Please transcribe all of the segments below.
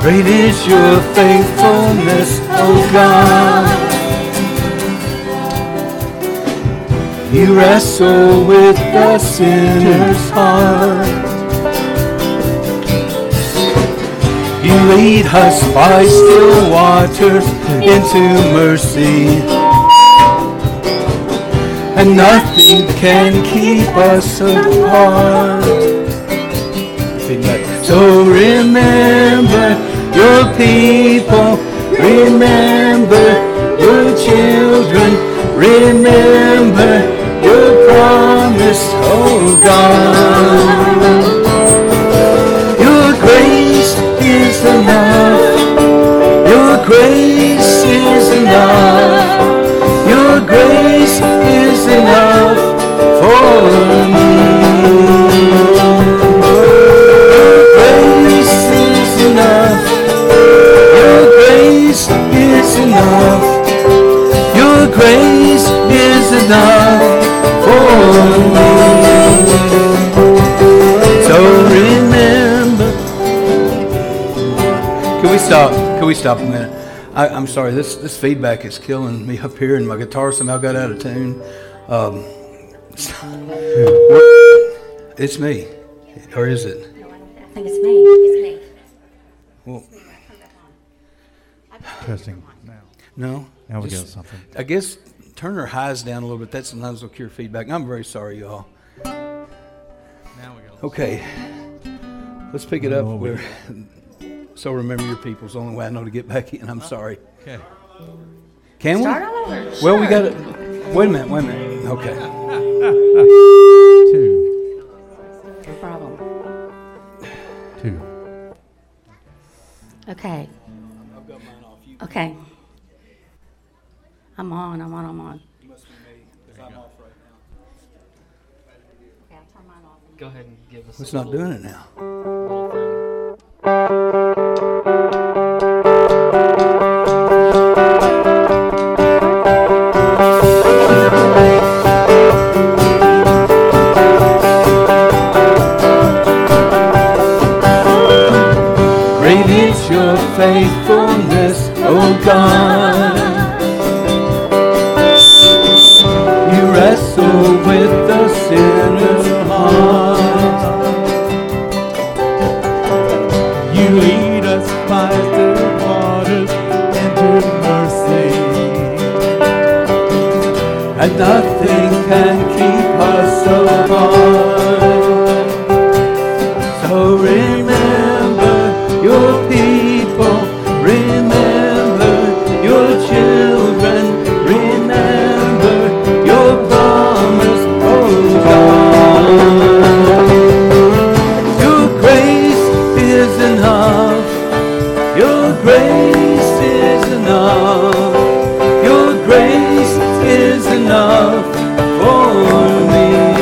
Great is your faithfulness, O God. You wrestle with the sinner's heart. You lead us by still waters into mercy, and nothing can keep us apart. So remember your people, remember your children, remember your promise, oh God. Your grace is enough. Your grace is enough. Your grace is enough for me. Your grace is enough. Your grace is enough. Your grace is enough for me. So remember. Can we stop a minute? I'm sorry, this feedback is killing me up here, and my guitar somehow got out of tune. It's me, or is it? I think it's me. It's me. Well, Testing now. no. Now we got something. I guess turn her highs down a little bit. That sometimes will cure feedback. I'm very sorry, y'all. Now we got. Okay, let's pick it up where. So remember your people is the only way I know to get back in. I'm sorry. Okay. Can we? Start all over. Well, we got it. Wait a minute. Okay. 2. No problem. 2. Okay. I've got mine off. You Okay. I'm on. must be me because I'm off right now. Okay, I'll turn mine off. Go ahead and give us It's not doing it now. little thing. Great is your faithfulness, O God. You wrestle with the sinner's heart. You lead us by the waters into mercy, and nothing can keep us apart. So remember your people, remember your children, remember your promise, oh God. Your grace is enough. Your grace is enough. Your grace is enough for me.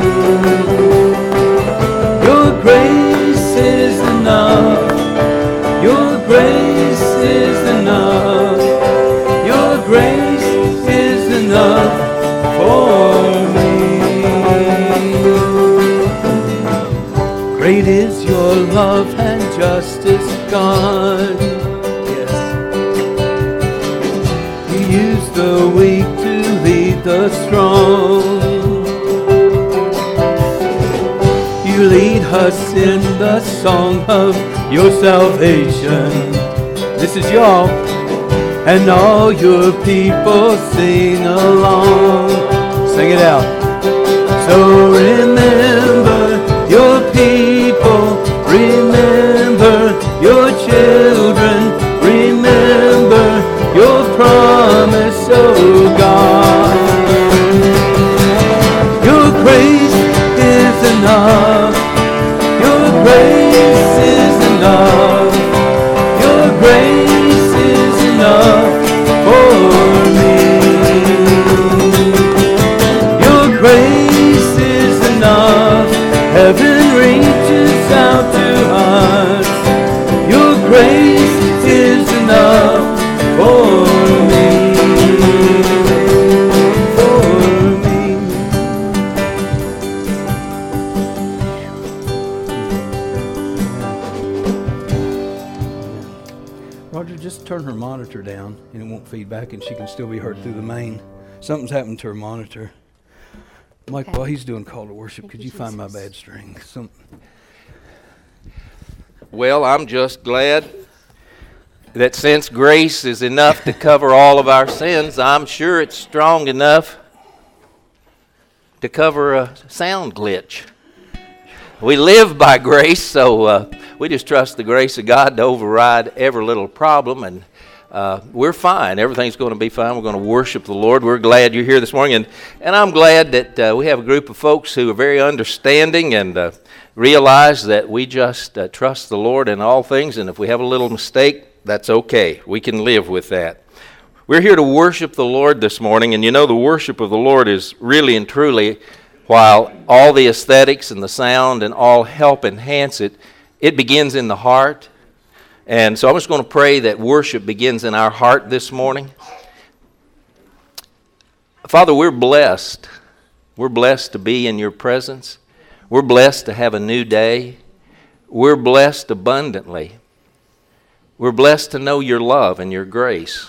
Your grace is enough. Your grace is enough. Your grace is enough for me. Great is your love and justice, God. Yes. You use the weak to lead the strong. You lead us in the song of your salvation. This is y'all, and all your people sing along. Sing it out. So remember your people, remember your children, remember your promise, oh God. Your grace is enough. Your grace is enough. Your grace is enough for me. Your grace is enough. Heaven reaches out to us. Your grace is enough for me. just turn her monitor down and it won't feed back and she can still be heard through the main. Something's happened to her monitor. Mike, Okay. while he's doing call to worship, Thank could you, you find my Jesus. bad string? Well, I'm just glad that since grace is enough to cover all of our sins, I'm sure it's strong enough to cover a sound glitch. We live by grace, so we just trust the grace of God to override every little problem, and we're fine. Everything's going to be fine. We're going to worship the Lord. We're glad you're here this morning, and I'm glad that we have a group of folks who are very understanding and realize that we just trust the Lord in all things, and if we have a little mistake, that's okay. We can live with that. We're here to worship the Lord this morning, and you know the worship of the Lord is really and truly, while all the aesthetics and the sound and all help enhance it, it begins in the heart. And so I'm just going to pray that worship begins in our heart this morning. Father, we're blessed. We're blessed to be in your presence. We're blessed to have a new day. We're blessed abundantly. We're blessed to know your love and your grace.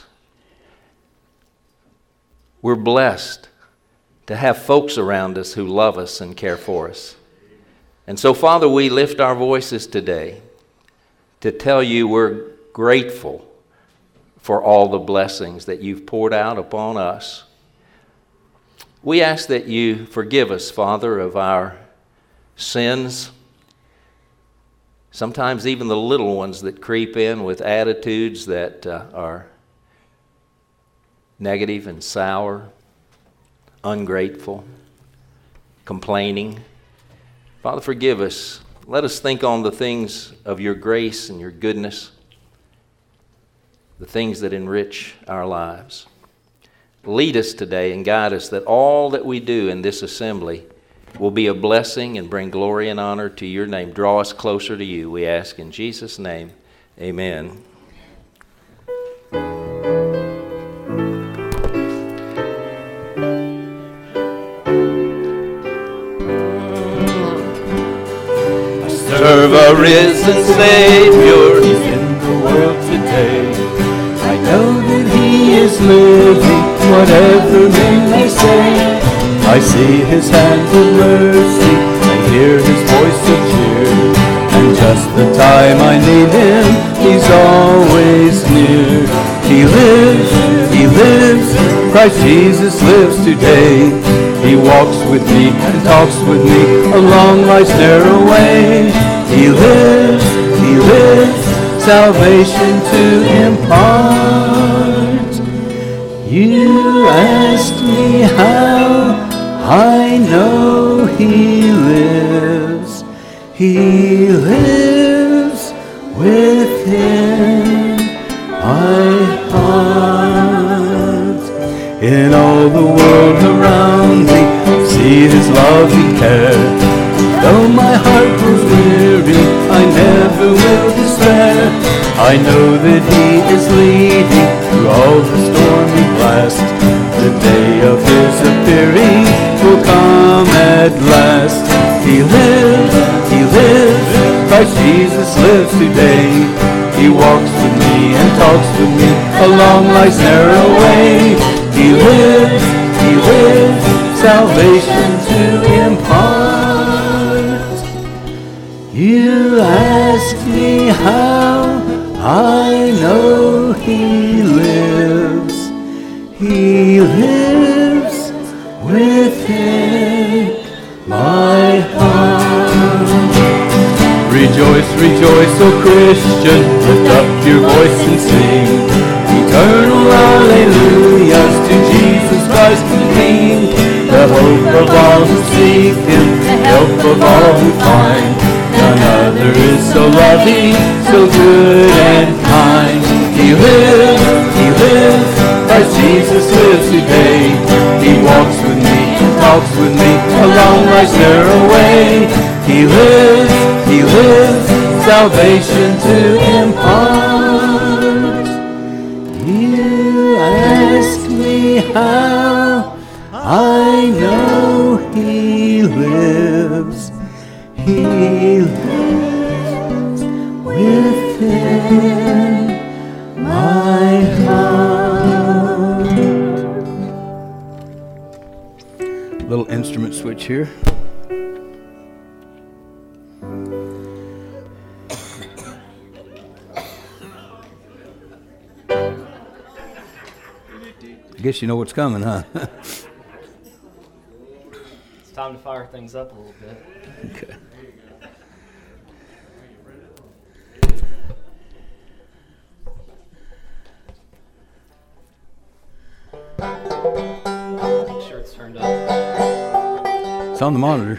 We're blessed to have folks around us who love us and care for us. And so, Father, we lift our voices today to tell you we're grateful for all the blessings that you've poured out upon us. We ask that you forgive us, Father, of our sins, sometimes even the little ones that creep in with attitudes that are negative and sour, ungrateful, complaining. Father, forgive us. Let us think on the things of your grace and your goodness, the things that enrich our lives. Lead us today and guide us that all that we do in this assembly will be a blessing and bring glory and honor to your name. Draw us closer to you, we ask in Jesus' name. Amen. Serve a risen Savior, He's in the world today. I know that He is living, whatever men may say. I see His hand of mercy, I hear His voice of cheer. And just the time I need Him, He's always near. He lives, Christ Jesus lives today. He walks with me and talks with me along life's narrow way. He lives, salvation to impart. You ask me how I know He lives. He lives within my heart. In all the world around me, see His loving care. Though my heart grows weary, I never will despair. I know that He is leading through all the stormy blast. The day of His appearing will come at last. He lives, Christ Jesus lives today. He walks with me and talks with me along life's narrow way. He lives, salvation to impart. You ask me how I know He lives. He lives within my heart. Rejoice, rejoice, O Christian, lift up your voice and sing eternal alleluias to Jesus Christ the King, the hope of all who seek Him, the help of all who find. None other is so loving, so good and kind. He lives, Christ Jesus lives today. He walks with me and talks with me along life's narrow way. He lives, salvation to impart. You ask me how I know He lives. He lives within my my heart. Little instrument switch here. I guess you know what's coming, huh? It's time to fire things up a little bit. Okay. Make sure it's turned up. It's on the monitor.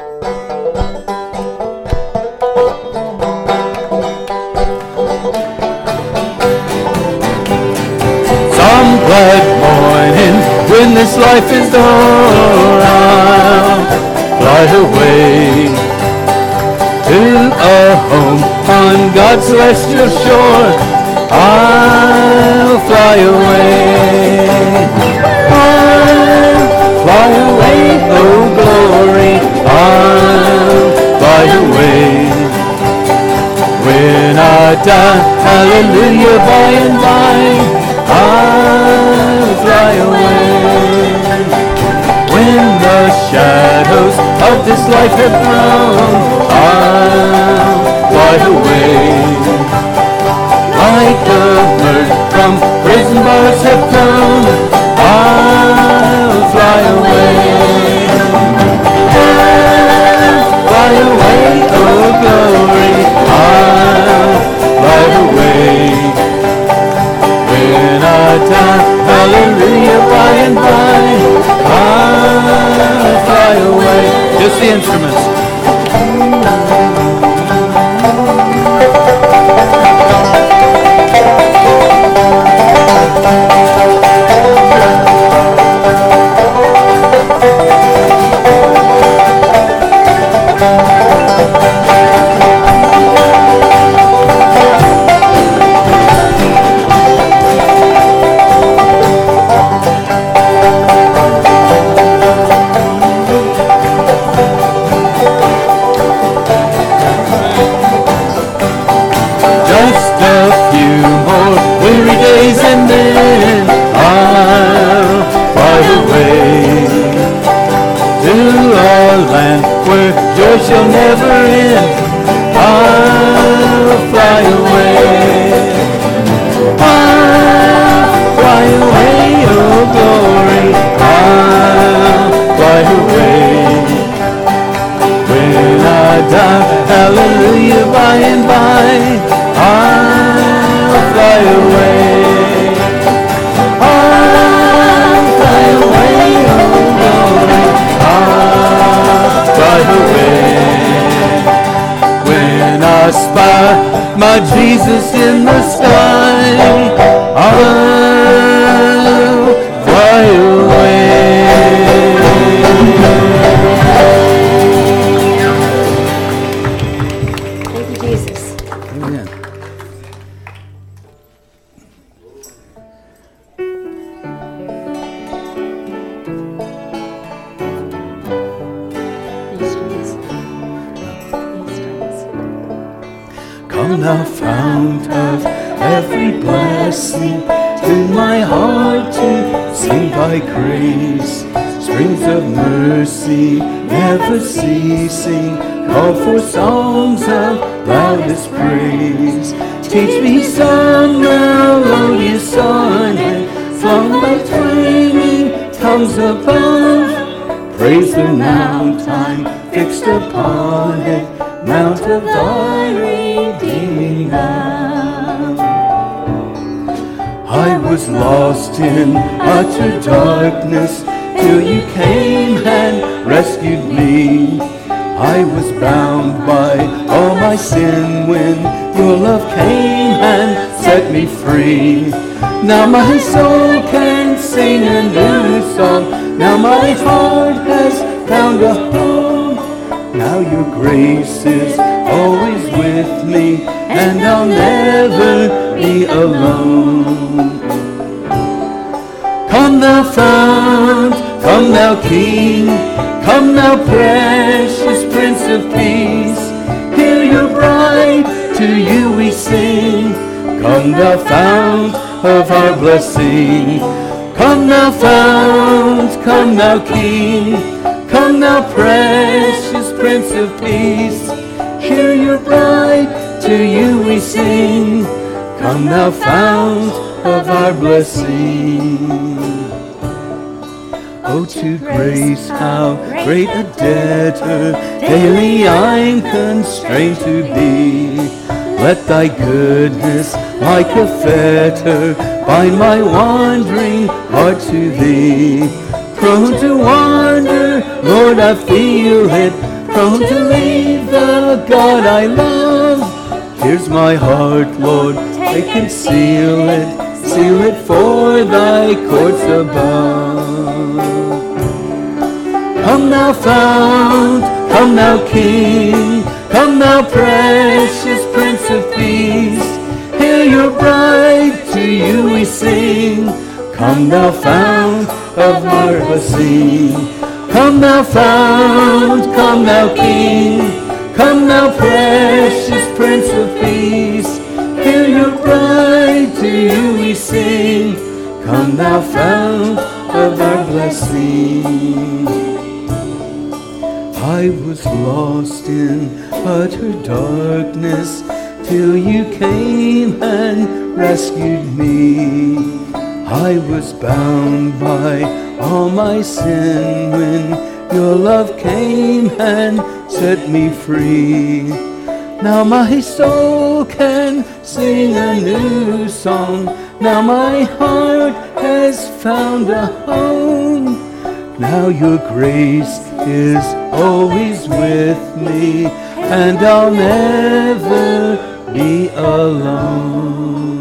Some glad morning when this life is o'er, I'll fly away to a home on God's celestial shore. I'll fly away. I'll fly away, oh glory. I'll fly away. When I die, hallelujah, by and by, I'll fly away. When the shadows of this life have grown, I'll fly away. Like a bird from prison bars have flown, I'll fly away. I'll fly away, oh glory, I'll fly away. When I die, hallelujah, by and by, I'll fly away. Just the instruments. Just a few more weary days and then I'll fly away to a land where joy shall never end. I'll fly away. I'll fly away, oh glory. I'll fly away. When I die, hallelujah, by and by, I'll fly away. I'll fly away, oh glory. I'll fly away. When I spy my Jesus in the sky, I'll fly away. Thank you, Jesus. Amen. Come thou fount of every blessing, tune my heart to sing thy grace. Springs of mercy never ceasing, call for songs of loudest praise. Teach me some melodious sonnet, flung by twanging tongues above. Praise the mount I'm fixed upon it, mount of thy redeeming love. I was lost in utter darkness till you came and rescued me. I was bound by all my sin when your love came and set me free. Now my soul can sing a new song, now my heart has found a home. Now your grace is always with me, and I'll never be alone. Come thou fount, come thou King, come thou precious Prince of Peace. Hear your bride, to you we sing. Come thou fount of our blessing. Come thou fount, come thou King. Come thou precious Prince of Peace. Hear your bride, to you we sing. Come thou fount of our blessing. Oh, to grace how great a debtor daily I'm constrained to be. Let thy goodness like a fetter bind my wandering heart to thee. Prone to wander, Lord, I feel it. Prone to leave the God I love. Here's my heart, Lord, take and seal it for thy courts above. Come thou fount, come thou King, come thou precious Prince of Peace. Hear your bride, to you we sing. Come thou fount of our blessing. Come thou fount, come thou King, come thou precious Prince of Peace. Hear your bride, to you we sing. Come thou fount of our blessing. I was lost in utter darkness till you came and rescued me. I was bound by all my sin when your love came and set me free. Now my soul can sing a new song. Now my heart has found a home. Now your grace is always with me, and I'll never be alone.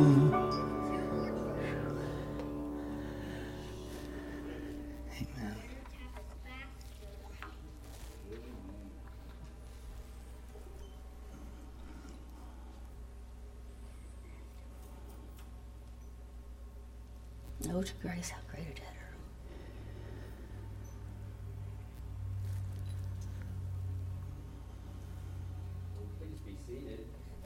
Amen. Oh, to grace, how great a debtor. Please be seated.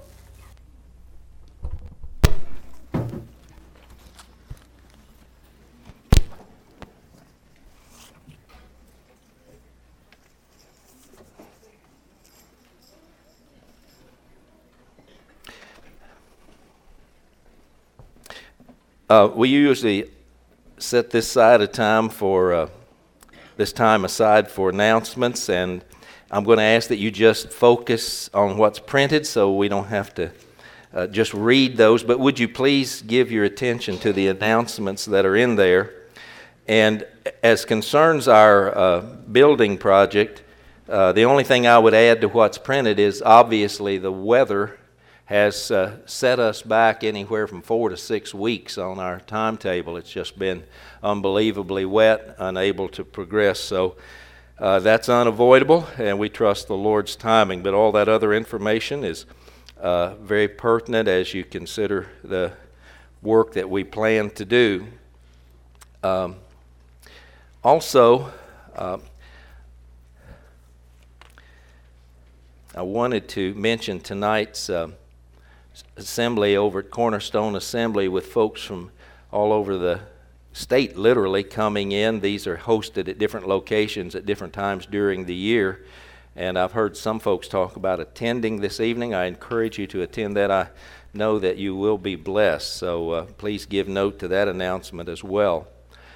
We usually set this side of time for this time aside for announcements, and I'm going to ask that you just focus on what's printed so we don't have to just read those, but would you please give your attention to the announcements that are in there. And as concerns our building project, the only thing I would add to what's printed is obviously the weather has set us back anywhere from 4 to 6 weeks on our timetable. It's just been unbelievably wet, unable to progress. So that's unavoidable, and we trust the Lord's timing. But all that other information is very pertinent as you consider the work that we plan to do. Also, I wanted to mention tonight's assembly over at Cornerstone Assembly with folks from all over the state literally coming in. These are hosted at different locations at different times during the year. And I've heard some folks talk about attending this evening. I encourage you to attend that. I know that you will be blessed. So please give note to that announcement as well.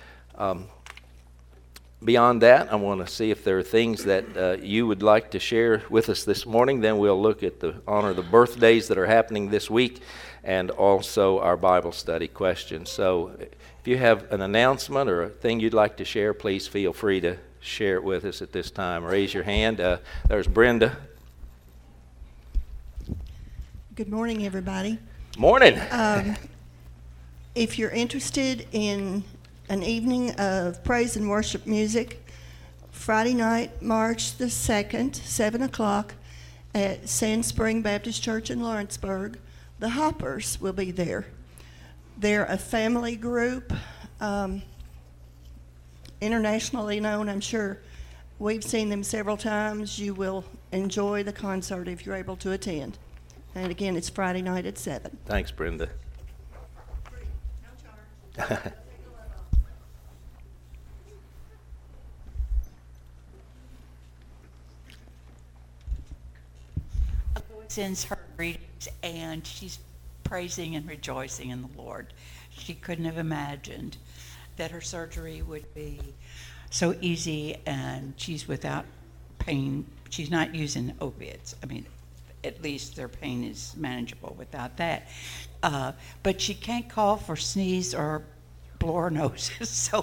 Beyond that, I want to see if there are things that you would like to share with us this morning. Then we'll look at the honor the birthdays that are happening this week and also our Bible study questions. So if you have an announcement or a thing you'd like to share, please feel free to share it with us at this time. Raise your hand. There's Brenda. Good morning, everybody. Morning. If you're interested in an evening of praise and worship music, Friday night, March the 2nd, 7 o'clock at Sand Spring Baptist Church in Lawrenceburg, the Hoppers will be there. They're a family group, internationally known, I'm sure. We've seen them several times. You will enjoy the concert if you're able to attend. And again, it's Friday night at 7. Thanks, Brenda. Sends her greetings, and she's praising and rejoicing in the Lord. She couldn't have imagined that her surgery would be so easy, and she's without pain. She's not using opiates. I mean, at least their pain is manageable without that. But she can't cough or sneeze or blow her nose.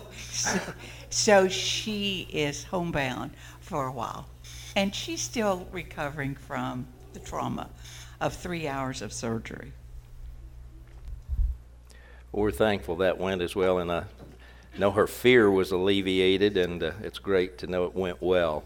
So she is homebound for a while, and she's still recovering from the trauma of 3 hours of surgery. Well, we're thankful that went as well, and I know her fear was alleviated, and it's great to know it went well.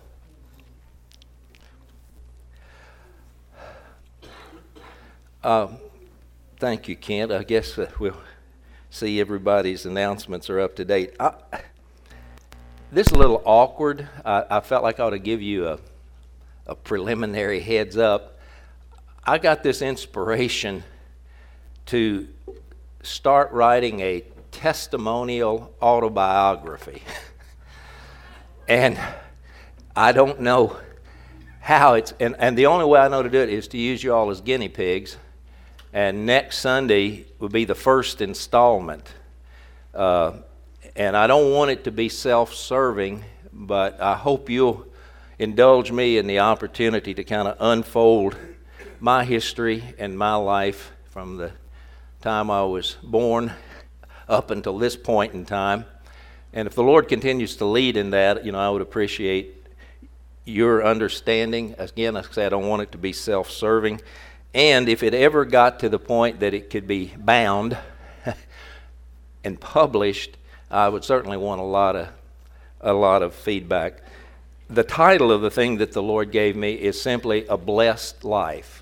Thank you, Kent. I guess we'll see everybody's announcements are up to date. This is a little awkward. I felt like I ought to give you a preliminary heads up. I got this inspiration to start writing a testimonial autobiography. And I don't know how it's, and the only way I know to do it is to use you all as guinea pigs. And next Sunday will be the first installment. And I don't want it to be self-serving, but I hope you'll indulge me in the opportunity to kind of unfold my history and my life from the time I was born up until this point in time. And if the Lord continues to lead in that, I would appreciate your understanding. Again, like I said, I don't want it to be self-serving. And if it ever got to the point that it could be bound and published, I would certainly want a lot of feedback. The title of the thing that the Lord gave me is simply A Blessed Life.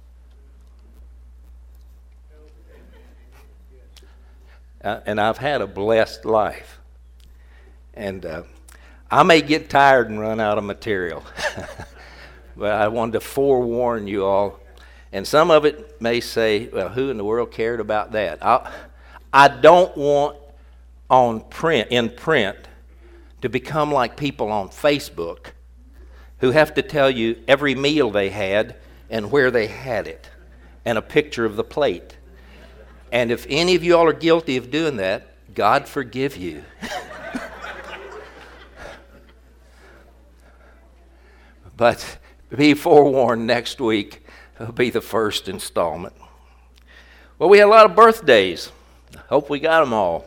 And I've had a blessed life. And I may get tired and run out of material. But I wanted to forewarn you all. And some of it may say, well, who in the world cared about that? I don't want in print to become like people on Facebook who have to tell you every meal they had and where they had it and a picture of the plate. And if any of you all are guilty of doing that, God forgive you. But be forewarned, next week will be the first installment. Well, we had a lot of birthdays. Hope we got them all.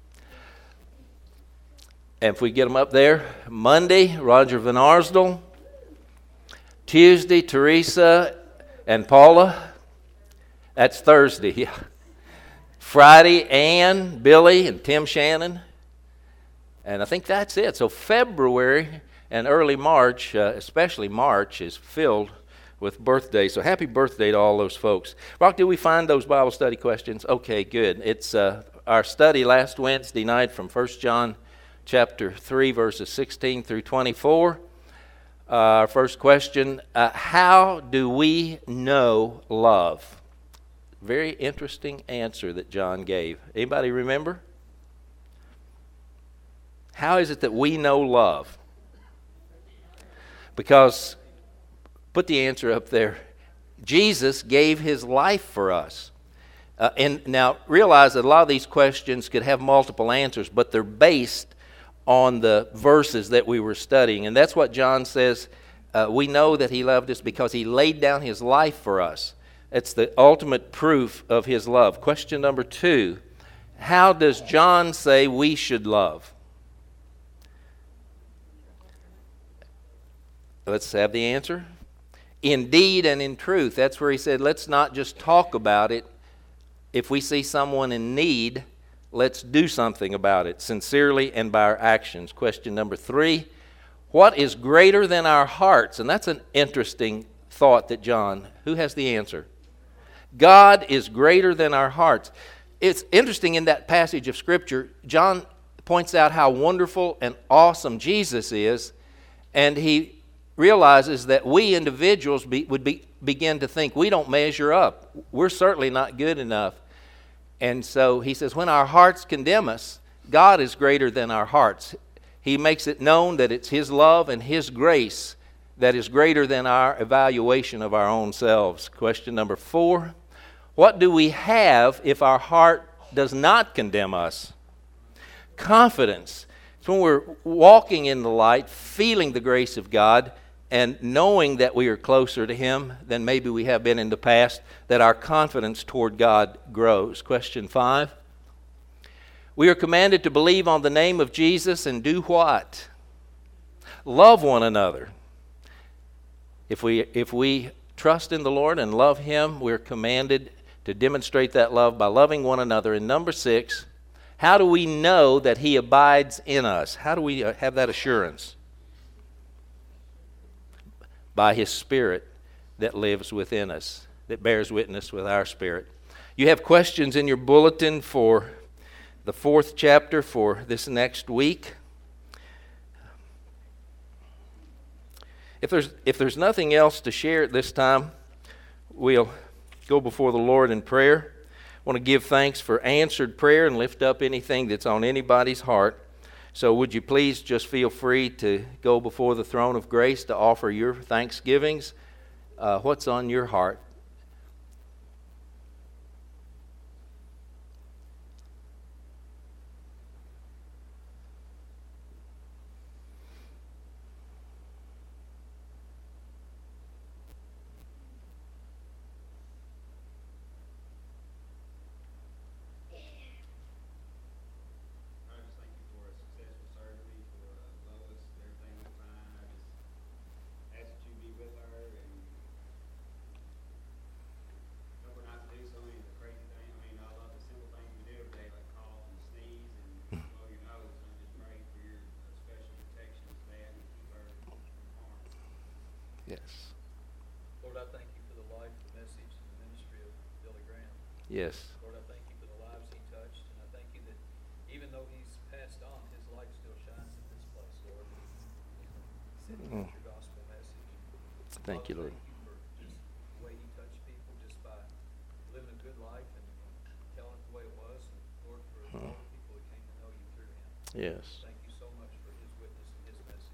And if we get them up there, Monday, Roger Van Arsdell. Tuesday, Teresa and Paula. That's Thursday, yeah. Friday, Ann, Billy, and Tim Shannon. And I think that's it. So February and early March, especially March, is filled with birthdays. So happy birthday to all those folks. Rock, did we find those Bible study questions? Okay, good. It's our study last Wednesday night from 1 John chapter 3, verses 16 through 24. Our first question, how do we know love? Very interesting answer that John gave. Anybody remember? How is it that we know love? Because, put the answer up there, Jesus gave his life for us. And now realize that a lot of these questions could have multiple answers, but they're based on the verses that we were studying. And that's what John says, we know that he loved us because he laid down his life for us. It's the ultimate proof of his love. Question number 2, how does John say we should love? Let's have the answer. In deed and in truth. That's where he said, let's not just talk about it. If we see someone in need, let's do something about it, sincerely and by our actions. Question number 3, what is greater than our hearts? And that's an interesting thought that John, who has the answer? God is greater than our hearts. It's interesting in that passage of Scripture, John points out how wonderful and awesome Jesus is, and he realizes that we individuals begin to think we don't measure up. We're certainly not good enough. And so he says, when our hearts condemn us, God is greater than our hearts. He makes it known that it's His love and His grace that is greater than our evaluation of our own selves. Question number 4, what do we have if our heart does not condemn us? Confidence. It's when we're walking in the light, feeling the grace of God, and knowing that we are closer to Him than maybe we have been in the past, that our confidence toward God grows. Question 5. We are commanded to believe on the name of Jesus and do what? Love one another. If we trust in the Lord and love Him, we're commanded to demonstrate that love by loving one another. And number 6, how do we know that He abides in us? How do we have that assurance? By His Spirit that lives within us, that bears witness with our spirit. You have questions in your bulletin for the 4th chapter for this next week. If there's nothing else to share at this time, we'll go before the Lord in prayer. I want to give thanks for answered prayer and lift up anything that's on anybody's heart. So would you please just feel free to go before the throne of grace to offer your thanksgivings. What's on your heart? Yes. Lord, I thank you for the life, the message, and the ministry of Billy Graham. Yes. Lord, I thank you for the lives he touched, and I thank you that even though he's passed on, his light still shines in this place, Lord. Sending out your gospel message. Thank you, Lord. Thank you for just the way he touched people, just by living a good life and telling it the way it was. And Lord, for all the people that came to know you through him. Yes. Thank you so much for his witness and his message.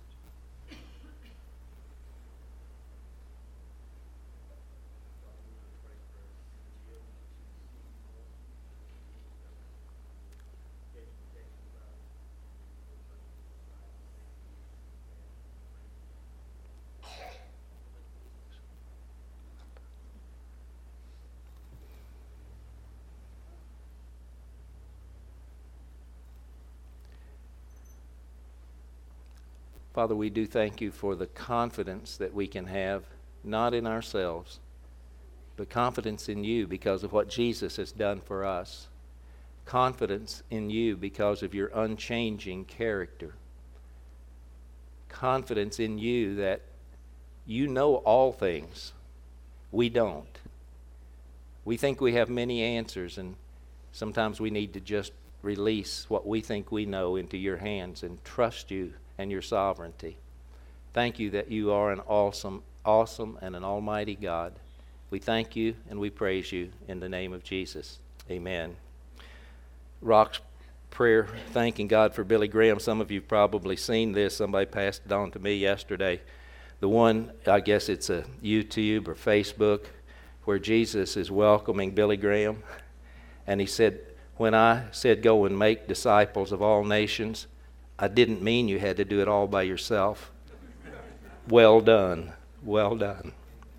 Father, we do thank you for the confidence that we can have, not in ourselves, but confidence in you because of what Jesus has done for us. Confidence in you because of your unchanging character. Confidence in you that you know all things. We don't. We think we have many answers, and sometimes we need to just release what we think we know into your hands and trust you and your sovereignty. Thank you that you are an awesome and an almighty God. We thank you and we praise you in the name of Jesus. Amen. Rock's prayer thanking God for Billy Graham. Some of you have probably seen this. Somebody passed it on to me yesterday. The one, I guess it's a YouTube or Facebook, where Jesus is welcoming Billy Graham. And he said, when I said go and make disciples of all nations, I didn't mean you had to do it all by yourself. Well done. Well done.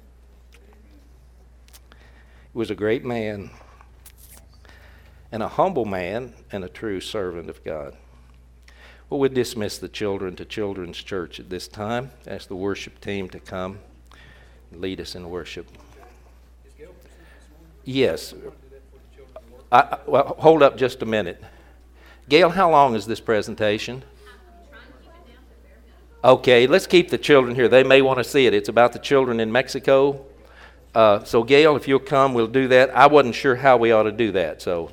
He was a great man and a humble man and a true servant of God. Well, we'll dismiss the children to Children's Church at this time. Ask the worship team to come and lead us in worship. Yes. Well, hold up just a minute. Gail, how long is this presentation? Okay, let's keep the children here. They may want to see it. It's about the children in Mexico. So Gail, if you'll come, we'll do that. I wasn't sure how we ought to do that, so.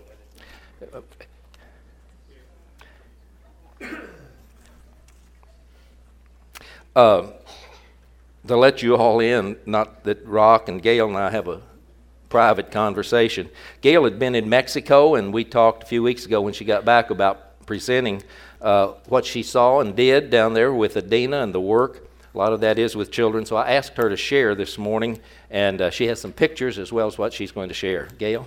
to let you all in, not that Rock and Gail and I have a private conversation. Gail had been in Mexico, and we talked a few weeks ago when she got back about presenting what she saw and did down there with Adina and the work. A lot of that is with children, so I asked her to share this morning, and she has some pictures as well as what she's going to share. Gail?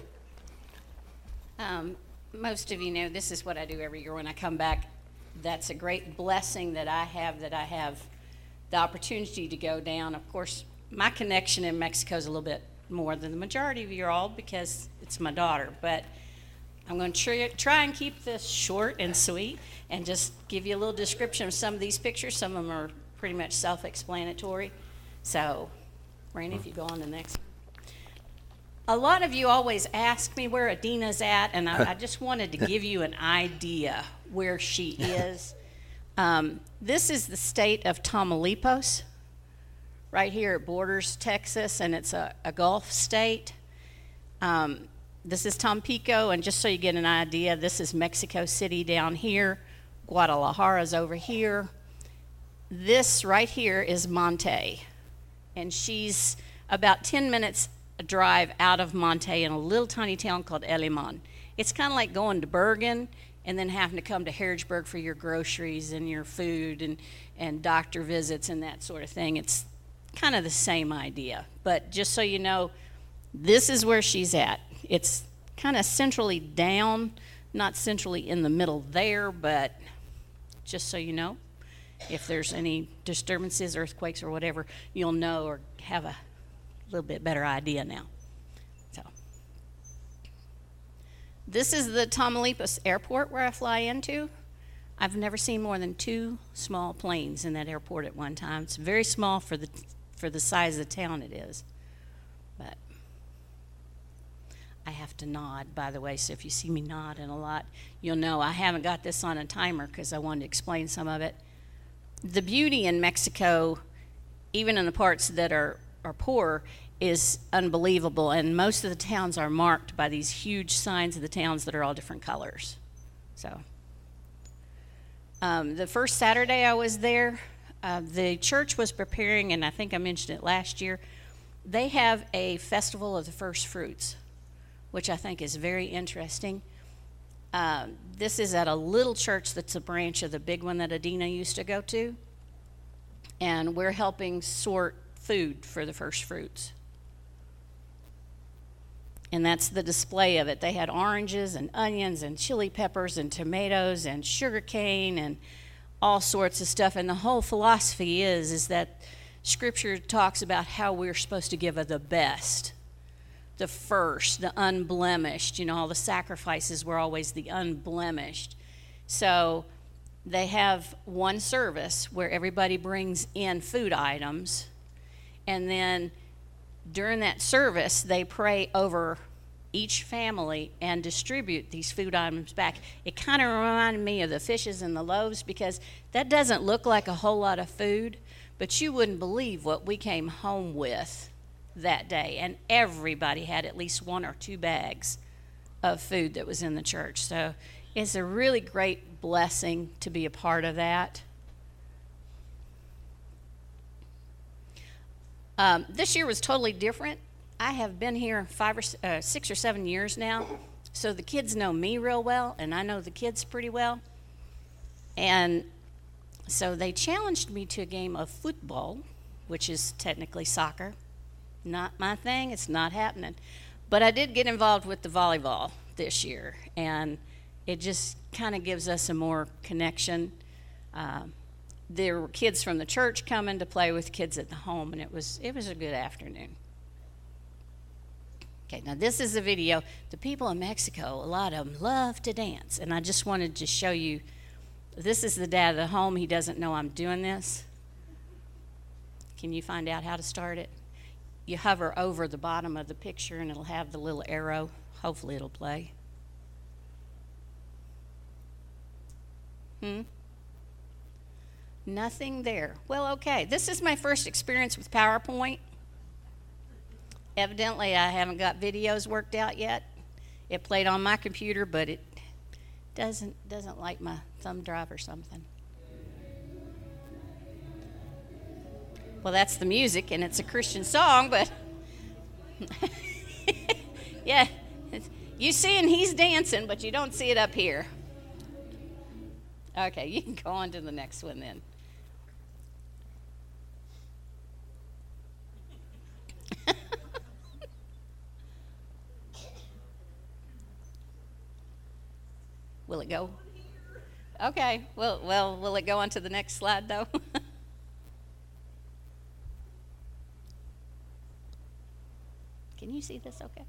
Most of you know this is what I do every year when I come back. That's a great blessing that I have the opportunity to go down. Of course, my connection in Mexico is a little bit more than the majority of you all because it's my daughter, but I'm going to try and keep this short and sweet and just give you a little description of some of these pictures. Some of them are pretty much self-explanatory. So, Randy, if you go on to the next one. A lot of you always ask me where Adina's at, and I just wanted to give you an idea where she is. This is the state of Tamaulipas. Right here it borders Texas, and it's a Gulf state. This is Tampico, and just so you get an idea, this is Mexico City down here. Guadalajara's over here. This right here is Monte, and she's about 10 minutes drive out of Monte in a little tiny town called El Limon. It's kind of like going to Bergen and then having to come to Harrodsburg for your groceries and your food and doctor visits and that sort of thing. It's kind of the same idea, but just so you know, this is where she's at. It's kind of centrally down, not centrally in the middle there, but just so you know, if there's any disturbances, earthquakes or whatever, you'll know or have a little bit better idea now. So this is the Tamaulipas airport where I fly into. I've never seen more than 2 small planes in that airport at one time. It's very small for the size of the town it is. But I have to nod, by the way, so if you see me nodding a lot, you'll know I haven't got this on a timer because I wanted to explain some of it. The beauty in Mexico, even in the parts that are poor, is unbelievable, and most of the towns are marked by these huge signs of the towns that are all different colors. So the first Saturday I was there, the church was preparing, and I think I mentioned it last year, they have a festival of the first fruits, which I think is very interesting. This is at a little church that's a branch of the big one that Adina used to go to, and we're helping sort food for the first fruits. And that's the display of it. They had oranges and onions and chili peppers and tomatoes and sugar cane and all sorts of stuff. And the whole philosophy is that Scripture talks about how we're supposed to give of the best, the first, the unblemished. You know, all the sacrifices were always the unblemished. So they have one service where everybody brings in food items, and then during that service, they pray over each family and distribute these food items back. It kind of reminded me of the fishes and the loaves because that doesn't look like a whole lot of food, but you wouldn't believe what we came home with that day. And everybody had at least 1 or 2 bags of food that was in the church. So it's a really great blessing to be a part of that. This year was totally different. I have been here 6 or 7 years now, so the kids know me real well, and I know the kids pretty well. And so they challenged me to a game of football, which is technically soccer. Not my thing, it's not happening. But I did get involved with the volleyball this year, and it just kind of gives us a more connection. There were kids from the church coming to play with kids at the home, and it was a good afternoon. Okay, now this is a video. The people in Mexico, a lot of them love to dance, and I just wanted to show you. This is the dad of the home. He doesn't know I'm doing this. Can you find out how to start it? You hover over the bottom of the picture, and it'll have the little arrow. Hopefully it'll play. Nothing there. Well, okay. This is my first experience with PowerPoint. Evidently, I haven't got videos worked out yet. It played on my computer, but it doesn't like my thumb drive or something. Well, that's the music, and it's a Christian song, but yeah, you seeing he's dancing, but you don't see it up here. Okay, you can go on to the next one then. Will it go? Okay, well, will it go on to the next slide, though? Can you see this okay?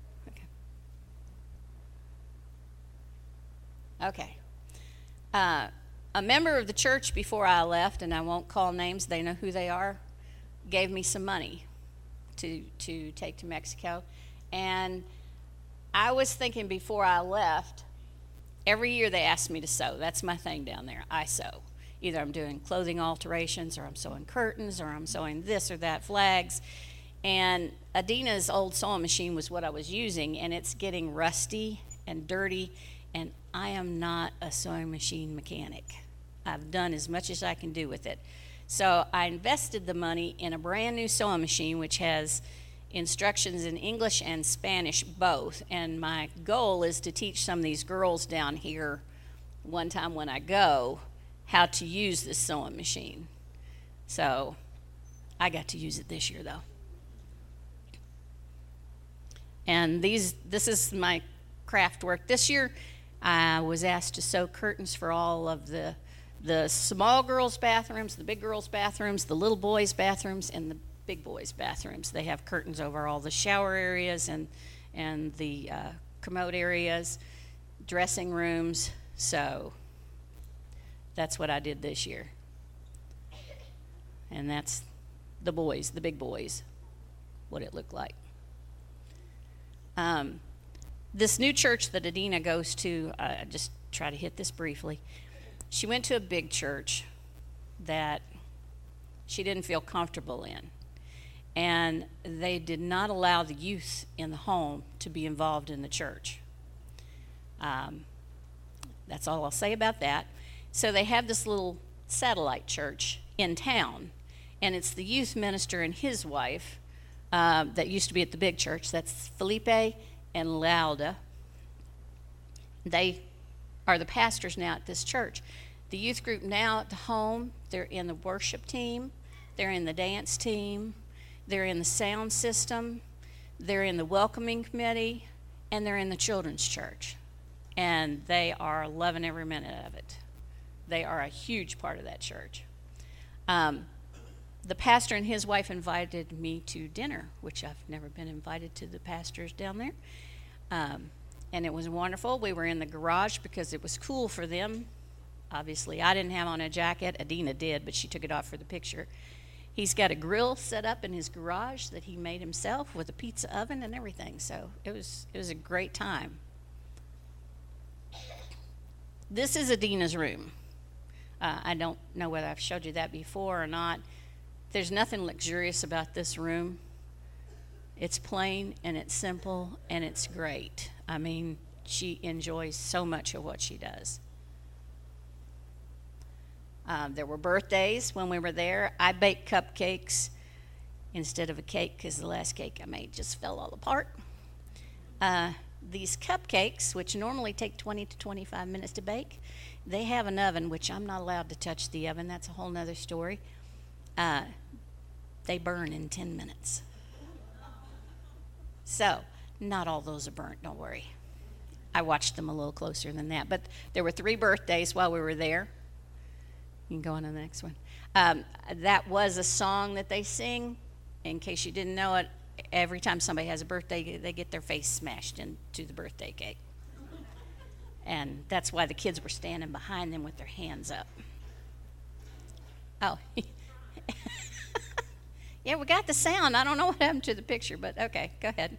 Okay. A member of the church before I left, and I won't call names, they know who they are, gave me some money to take to Mexico. And I was thinking before I left, every year they ask me to sew. That's my thing down there. I sew. Either I'm doing clothing alterations, or I'm sewing curtains, or I'm sewing this or that, flags. And Adina's old sewing machine was what I was using, and it's getting rusty and dirty, and I am not a sewing machine mechanic. I've done as much as I can do with it. So I invested the money in a brand new sewing machine, which has instructions in English and Spanish both. And my goal is to teach some of these girls down here one time when I go how to use this sewing machine. So I got to use it this year, though. And this is my craft work. This year, I was asked to sew curtains for all of the small girls' bathrooms, the big girls' bathrooms, the little boys' bathrooms, and the big boys' bathrooms. They have curtains over all the shower areas and the commode areas, dressing rooms. So that's what I did this year. And that's the boys, the big boys, what it looked like. This new church that Adina goes to, I just try to hit this briefly. She went to a big church that she didn't feel comfortable in. And they did not allow the youth in the home to be involved in the church. That's all I'll say about that. So they have this little satellite church in town, and it's the youth minister and his wife that used to be at the big church. That's Felipe and Lauda. They are the pastors now at this church. The youth group now at the home, they're in the worship team, they're in the dance team, they're in the sound system, they're in the welcoming committee, and they're in the children's church. And they are loving every minute of it. They are a huge part of that church. The pastor and his wife invited me to dinner, which I've never been invited to the pastors down there. And it was wonderful. We were in the garage because it was cool for them. Obviously, I didn't have on a jacket. Adina did, but she took it off for the picture. He's got a grill set up in his garage that he made himself with a pizza oven and everything. So it was a great time. This is Adina's room. I don't know whether I've showed you that before or not. There's nothing luxurious about this room. It's plain and it's simple and it's great. I mean, she enjoys so much of what she does. There were birthdays when we were there. I baked cupcakes instead of a cake because the last cake I made just fell all apart. These cupcakes, which normally take 20 to 25 minutes to bake, they have an oven, which I'm not allowed to touch the oven. That's a whole nother story. They burn in 10 minutes. So, not all those are burnt, don't worry. I watched them a little closer than that. But there were 3 birthdays while we were there. You can go on to the next one. That was a song that they sing. In case you didn't know it, every time somebody has a birthday, they get their face smashed into the birthday cake. And that's why the kids were standing behind them with their hands up. Oh. Yeah, we got the sound. I don't know what happened to the picture, but okay, go ahead.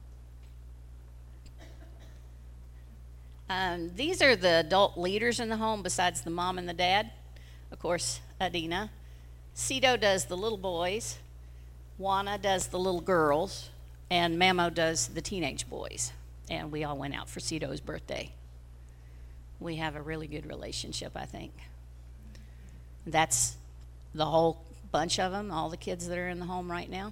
These are the adult leaders in the home besides the mom and the dad. Of course, Adina. Cito does the little boys. Juana does the little girls. And Mamo does the teenage boys. And we all went out for Cito's birthday. We have a really good relationship, I think. That's the whole bunch of them, all the kids that are in the home right now.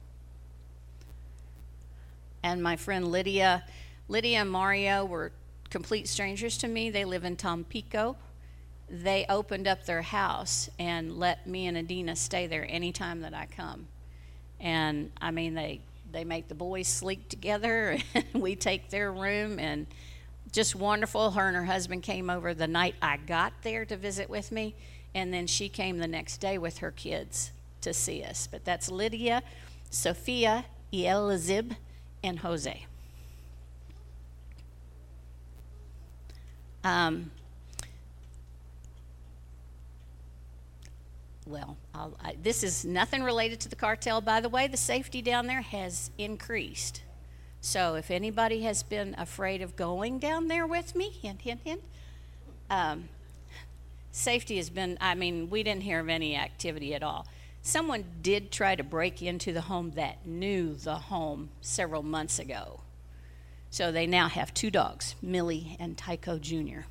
And my friend Lydia and Mario were complete strangers to me. They live in Tampico. They opened up their house and let me and Adina stay there anytime that I come. And I mean, they make the boys sleep together, and we take their room, and just wonderful. Her and her husband came over the night I got there to visit with me, and then she came the next day with her kids to see us. But that's Lydia, Sophia, Elizib, and Jose. This is nothing related to the cartel, by the way. The safety down there has increased. So if anybody has been afraid of going down there with me, hint, hint, hint, safety has been, I mean, we didn't hear of any activity at all. Someone did try to break into the home that knew the home several months ago. So they now have 2 dogs, Millie and Tycho Jr.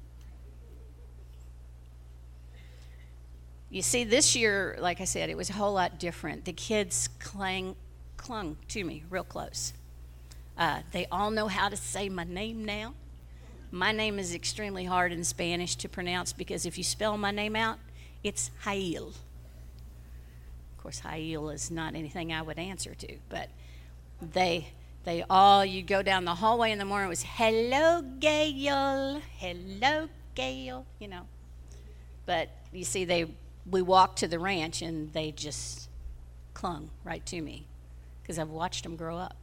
You see, this year, like I said, it was a whole lot different. The kids clung to me real close. They all know how to say my name now. My name is extremely hard in Spanish to pronounce because if you spell my name out, it's Jail. Of course, Jail is not anything I would answer to, but they all, you go down the hallway in the morning, it was, hello, Gail, you know. But you see, we walked to the ranch and they just clung right to me because I've watched them grow up.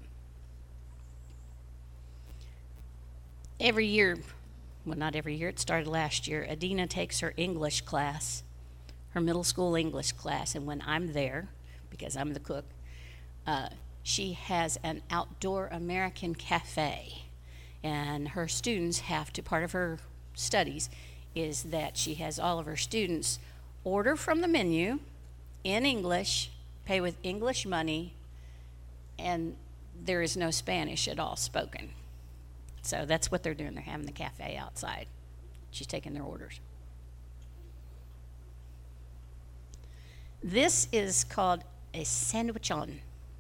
Every year, well, not every year, it started last year, Adina takes her English class, her middle school English class, and when I'm there, because I'm the cook, she has an outdoor American cafe, and her students have to, part of her studies is that she has all of her students order from the menu in English, pay with English money, and there is no Spanish at all spoken. So that's what they're doing. They're having the cafe outside. She's taking their orders. This is called a sandwichon.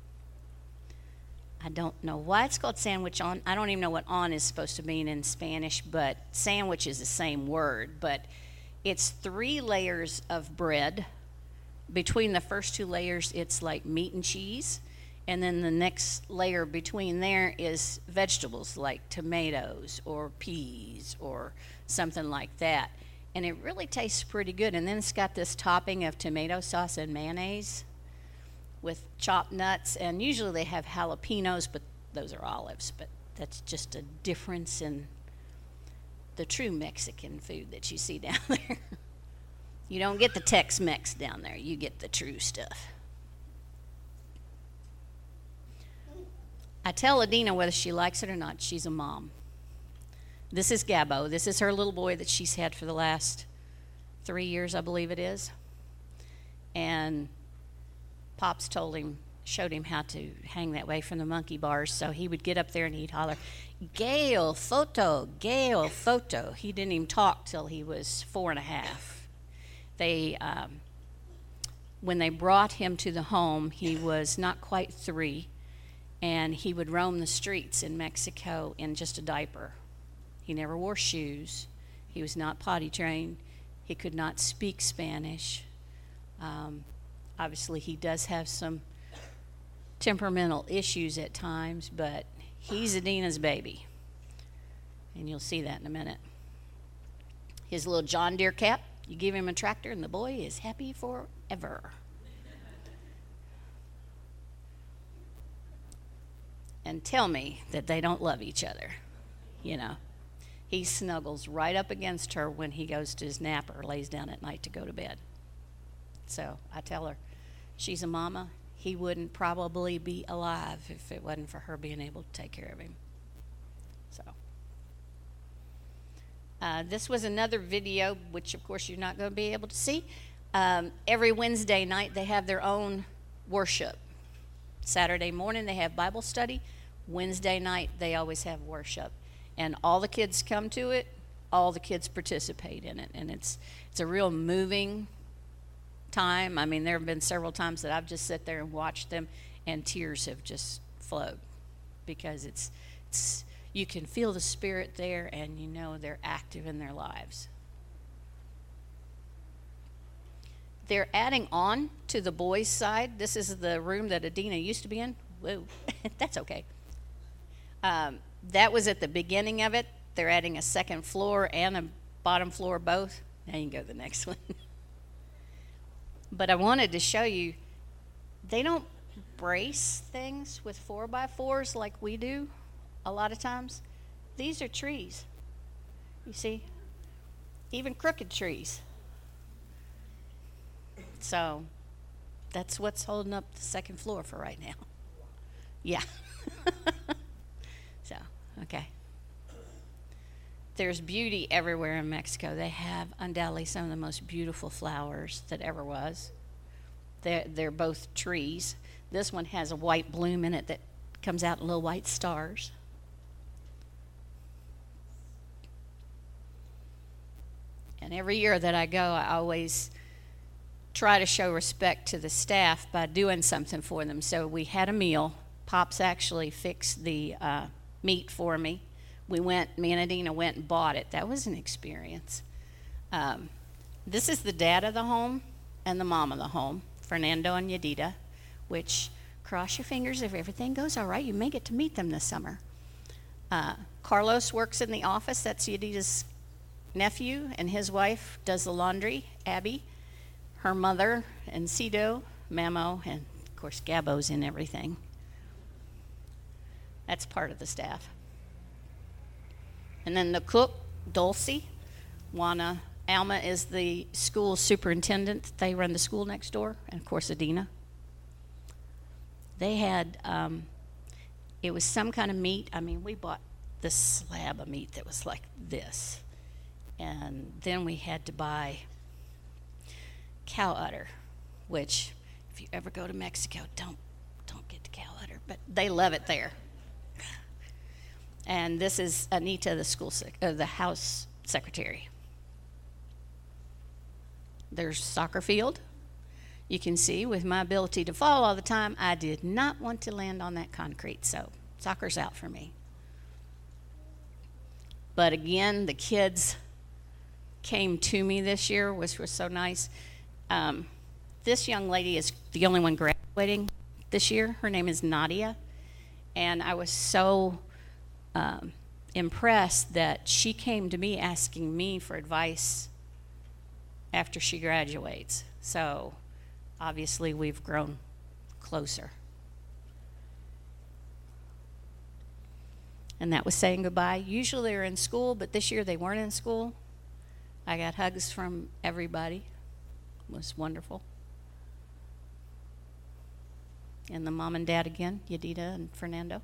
I don't know why it's called sandwichon. I don't even know what on is supposed to mean in Spanish, but sandwich is the same word. But it's 3 layers of bread. Between the first 2 layers, it's like meat and cheese. And then the next layer between there is vegetables like tomatoes or peas or something like that. And it really tastes pretty good. And then it's got this topping of tomato sauce and mayonnaise with chopped nuts. And usually they have jalapenos, but those are olives. But that's just a difference in the true Mexican food that you see down there. You don't get the Tex-Mex down there. You get the true stuff. I tell Adina whether she likes it or not, she's a mom. This is Gabbo. This is her little boy that she's had for the last 3 years, I believe it is. And Pops showed him how to hang that way from the monkey bars, so he would get up there and he'd holler, Gail, photo, Gail, photo. He didn't even talk till he was 4 and a half. When they brought him to the home, he was not quite 3. And he would roam the streets in Mexico in just a diaper. He never wore shoes. He was not potty trained. He could not speak Spanish. Obviously, he does have some temperamental issues at times, but he's Adina's baby. And you'll see that in a minute. His little John Deere cap, you give him a tractor, and the boy is happy forever. And tell me that they don't love each other, you know. He snuggles right up against her when he goes to his nap or lays down at night to go to bed. So I tell her, she's a mama. He wouldn't probably be alive if it wasn't for her being able to take care of him. So this was another video, which of course you're not going to be able to see. Every Wednesday night they have their own worship. Saturday morning they have Bible study. Wednesday night they always have worship. And all the kids come to it. All the kids participate in it. And it's a real moving time. I mean, there have been several times that I've just sat there and watched them, and tears have just flowed, because it's you can feel the Spirit there, and you know they're active in their lives. They're adding on to the boys' side. This is the room that Adina used to be in. Whoa, that's okay. That was at the beginning of it. They're adding a second floor and a bottom floor both. Now you can go to the next one. But I wanted to show you, they don't brace things with 4x4s like we do a lot of times. These are trees. You see? Even crooked trees. So that's what's holding up the second floor for right now. Yeah. So, okay. There's beauty everywhere in Mexico. They have undoubtedly some of the most beautiful flowers that ever was. They're both trees. This one has a white bloom in it that comes out in little white stars. And every year that I go, I always try to show respect to the staff by doing something for them. So we had a meal. Pops actually fixed the meat for me. Me and Adina went and bought it. That was an experience. This is the dad of the home and the mom of the home, Fernando and Yadida, which, cross your fingers, if everything goes all right, you may get to meet them this summer. Carlos works in the office. That's Yadida's nephew, and his wife does the laundry, Abby. Her mother, and Cido, Mamo, and of course Gabo's in everything. That's part of the staff. And then the cook, Dulce. Juana Alma is the school superintendent. They run the school next door, and of course Adina. They had, it was some kind of meat. I mean, we bought this slab of meat that was like this. And then we had to buy cow udder, which if you ever go to Mexico, don't get the cow udder, but they love it there. And this is Anita, the house secretary. There's soccer field. You can see with my ability to fall all the time, I did not want to land on that concrete, so soccer's out for me. But again, the kids came to me this year, which was so nice. This young lady is the only one graduating this year. Her name is Nadia, and I was so impressed that she came to me asking me for advice after she graduates. So obviously we've grown closer. And that was saying goodbye. Usually they're in school, but this year they weren't in school. I got hugs from everybody. It was wonderful. And the mom and dad again, Yadida and Fernando.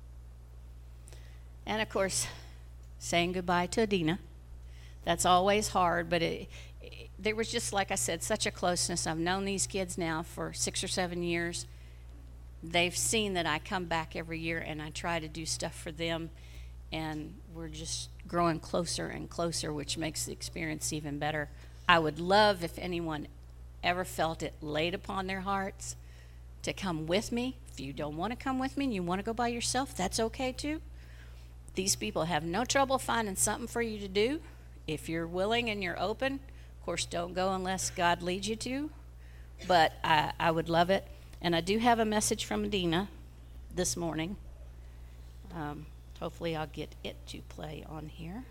And of course, saying goodbye to Adina. That's always hard, but there was just, like I said, such a closeness. I've known these kids now for 6 or 7 years. They've seen that I come back every year and I try to do stuff for them, and we're just growing closer and closer, which makes the experience even better. I would love if anyone ever felt it laid upon their hearts to come with me. If you don't want to come with me and you want to go by yourself, that's okay too. These people have no trouble finding something for you to do. If you're willing and you're open, of course, don't go unless God leads you to. But I would love it. And I do have a message from Adina this morning. Hopefully I'll get it to play on here.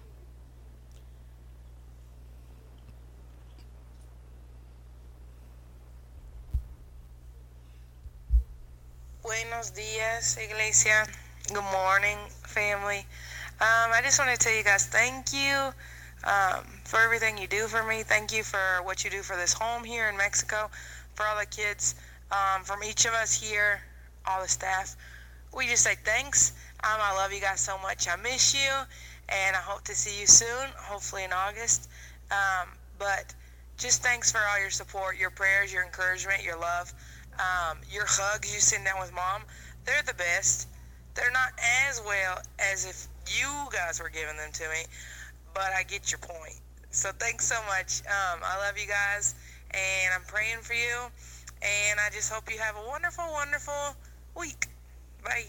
Buenos dias, Iglesia. Good morning, family. I just want to tell you guys thank you for everything you do for me. Thank you for what you do for this home here in Mexico, for all the kids, from each of us here, all the staff. We just say thanks. I love you guys so much. I miss you, and I hope to see you soon, hopefully in August. But just thanks for all your support, your prayers, your encouragement, your love, your hugs you send down with Mom. They're the best. They're not as well as if you guys were giving them to me, but I get your point. So thanks so much. I love you guys, and I'm praying for you. And I just hope you have a wonderful, wonderful week. Bye.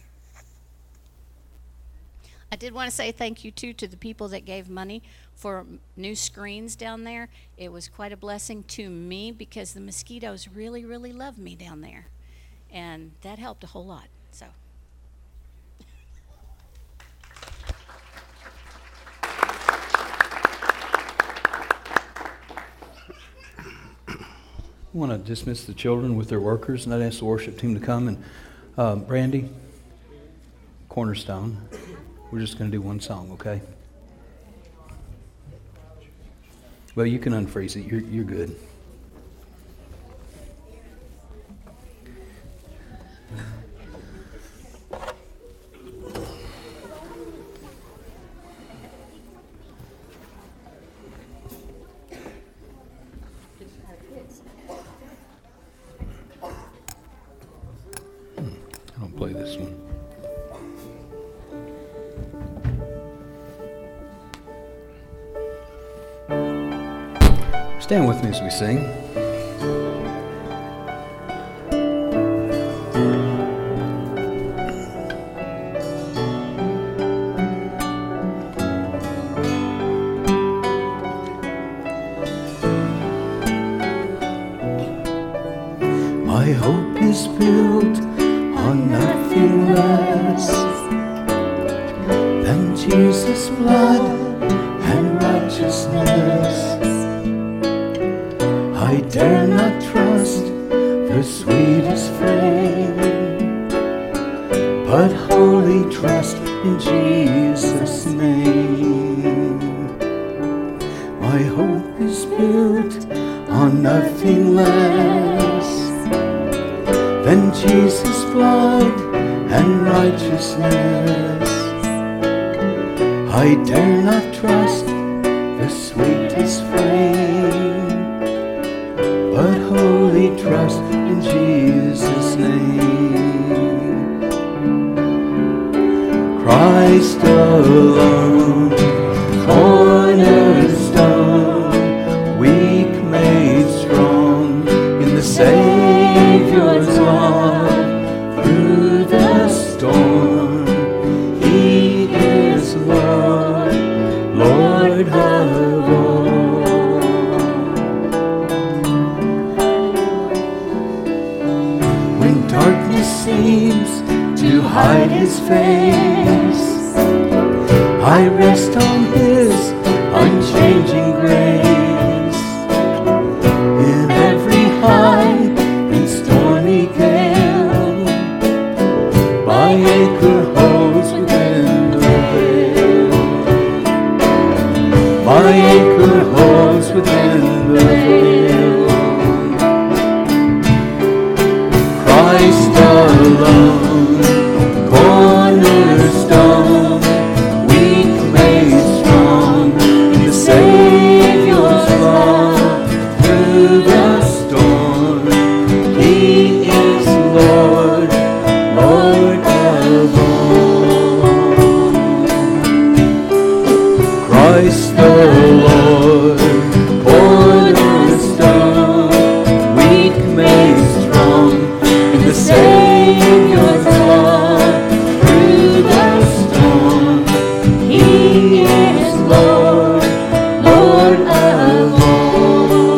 I did want to say thank you, too, to the people that gave money for new screens down there. It was quite a blessing to me because the mosquitoes really, really love me down there. And that helped a whole lot. So. I want to dismiss the children with their workers, and I'd ask the worship team to come. And Brandy, Cornerstone, we're just going to do one song, okay? Well, you can unfreeze it. You're good. I'll play this one. Stand with me as we sing. My hope is built on nothing less than Jesus' blood and righteousness. I dare not trust the sweetest frame, but wholly trust in Jesus' name. My hope is built on nothing less than Jesus' blood and righteousness. I dare not trust the sweetest frame, but wholly trust in Jesus' name. Christ alone, cornerstone, weak made strong in the Savior's love through the storm. He is Lord, Lord of all. When darkness seems to hide His face, I rest on His unchanging grace. In every high and stormy gale, my anchor holds within the veil. My anchor holds within the veil. Christ alone, cornerstone, weak made strong in the Savior's love through the storm. He is Lord, Lord of all. Christ the Lord, cornerstone, weak made strong in the Savior's love through the storm. He is Lord, Lord of all.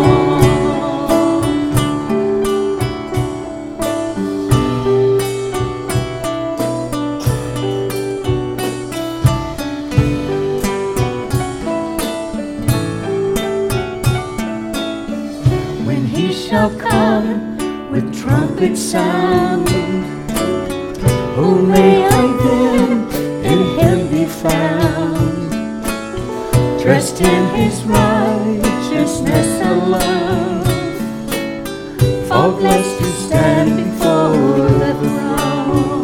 When He shall come with trumpet sound, oh, may I then in Him be found, dressed in His righteousness alone, faultless to stand before the throne.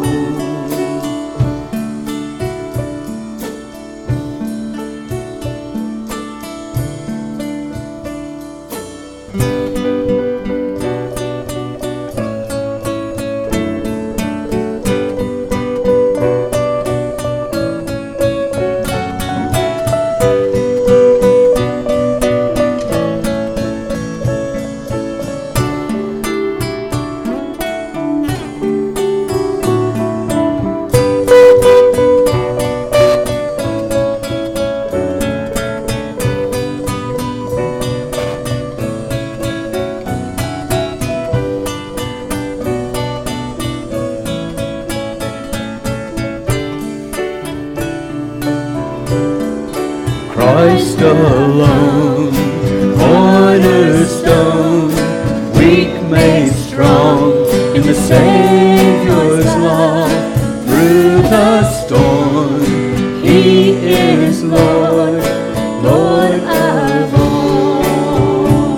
alone, cornerstone, weak made strong in the Savior's love. Through the storm, He is Lord, Lord of all.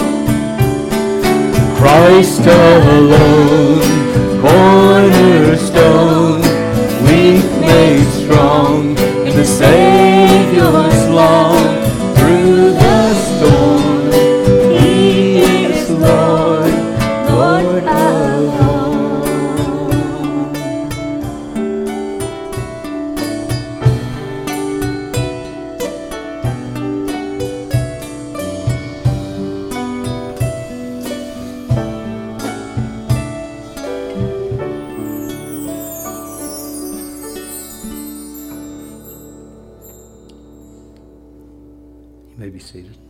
Christ alone, cornerstone, weak made strong in the Savior's love. Through the storm, He is Lord, Lord of all. You may be seated.